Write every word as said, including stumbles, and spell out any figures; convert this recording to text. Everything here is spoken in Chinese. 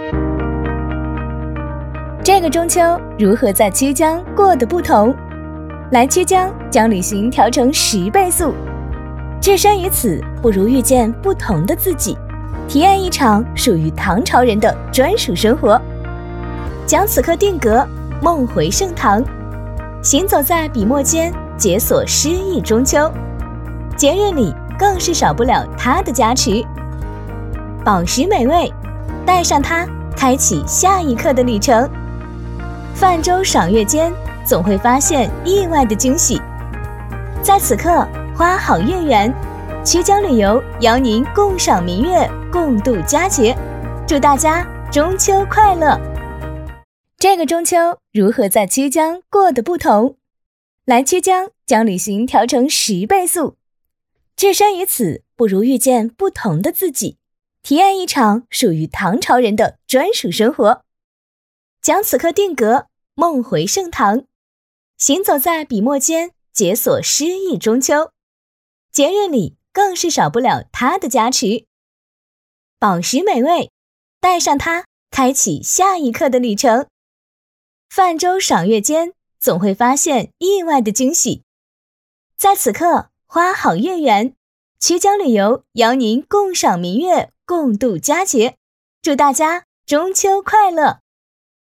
这个中秋如何在曲江过得不同？来曲江将旅行调成十倍速，置身于此，不如遇见不同的自己，体验一场属于唐朝人的专属生活。将此刻定格，梦回盛唐，行走在笔墨间，解锁诗意中秋。节日里更是少不了它的加持，饱食美味，带上它，开启下一刻的旅程。泛舟赏月间，总会发现意外的惊喜。在此刻，花好月圆，曲江旅游邀您共赏明月，共度佳节。祝大家中秋快乐！这个中秋如何在曲江过得不同？来曲江将旅行调成十倍速，置身于此，不如遇见不同的自己，体验一场属于唐朝人的专属生活。将此刻定格，梦回盛唐，行走在笔墨间，解锁诗意中秋。节日里更是少不了它的加持，饱食美味，带上它，开启下一刻的旅程。泛舟赏月间，总会发现意外的惊喜。在此刻，花好月圆，曲江旅游邀您共赏明月，共度佳节。祝大家中秋快乐！